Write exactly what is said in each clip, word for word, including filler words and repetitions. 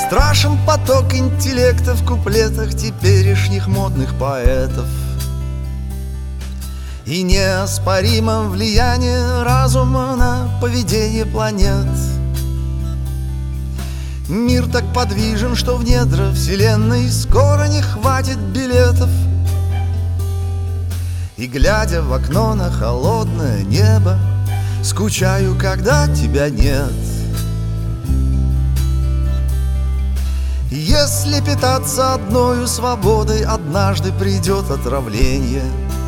Страшен поток интеллекта в куплетах теперешних модных поэтов. И неоспоримо влияние разума на поведение планет. Мир так подвижен, что в недра вселенной скоро не хватит билетов. И, глядя в окно на холодное небо, скучаю, когда тебя нет. Если питаться одною свободой, однажды придет отравление.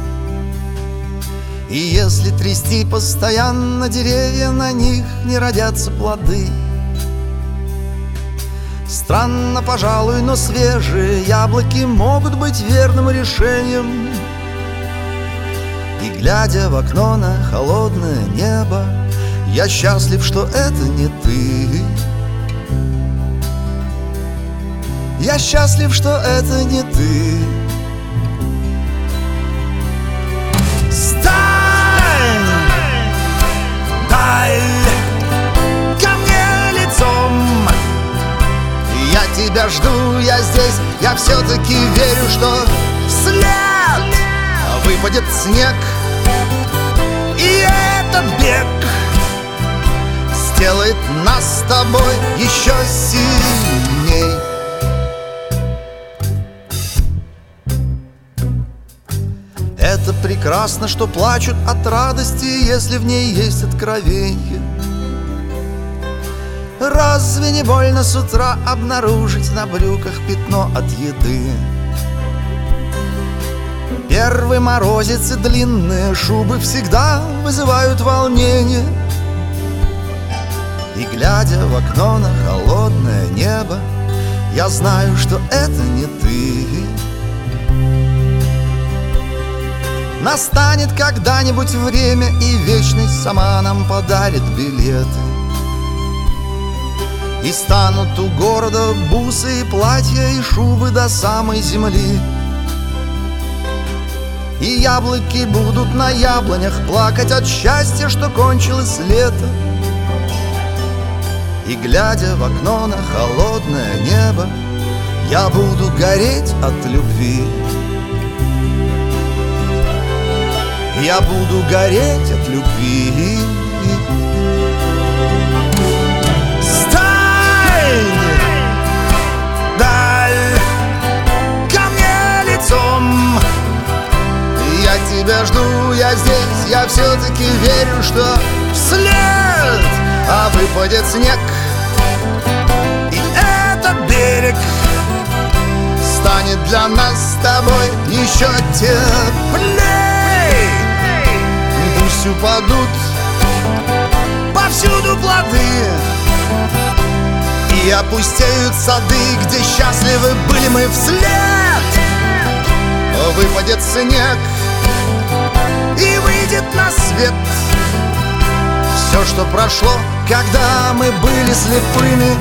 И если трясти постоянно деревья, на них не родятся плоды. Странно, пожалуй, но свежие яблоки могут быть верным решением. И, глядя в окно на холодное небо, я счастлив, что это не ты. Я счастлив, что это не ты. Стань, дай ко мне лицом. Я тебя жду, я здесь, я все-таки верю, что вслед выпадет снег. И этот бег сделает нас с тобой еще сильней. Это прекрасно, что плачут от радости, если в ней есть откровенье. Разве не больно с утра обнаружить на брюках пятно от еды? Первый морозец и длинные шубы всегда вызывают волнение. И, глядя в окно на холодное небо, я знаю, что это не ты. Настанет когда-нибудь время, и вечность сама нам подарит билеты. И станут у города бусы и платья, и шубы до самой земли. И яблоки будут на яблонях плакать от счастья, что кончилось лето. И, глядя в окно на холодное небо, я буду гореть от любви. Я буду гореть от любви. Стань, дай ко мне лицом. Я тебя жду, я здесь, я все-таки верю, что вслед а выпадет снег. И этот берег станет для нас с тобой еще теплей. Пусть упадут повсюду плоды и опустеют сады, где счастливы были мы вслед. Выпадет снег и выйдет на свет все, что прошло, когда мы были слепыми.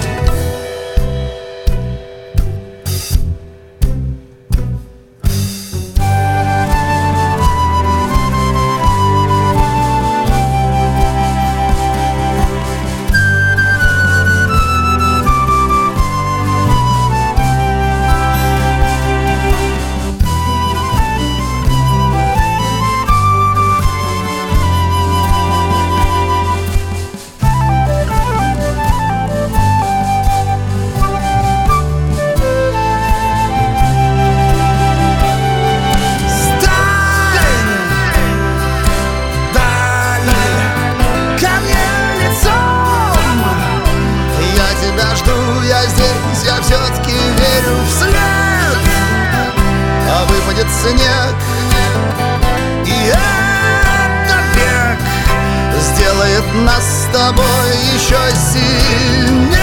Я все-таки верю вслед, а выпадет снег. И этот бег сделает нас с тобой еще сильней.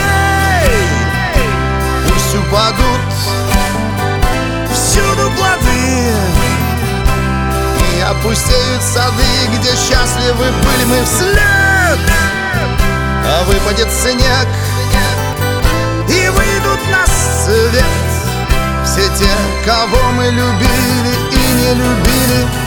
Пусть упадут всюду плоды и опустеют сады, где счастливы были мы вслед. А выпадет снег и выйдут на свет все те, кого мы любили и не любили.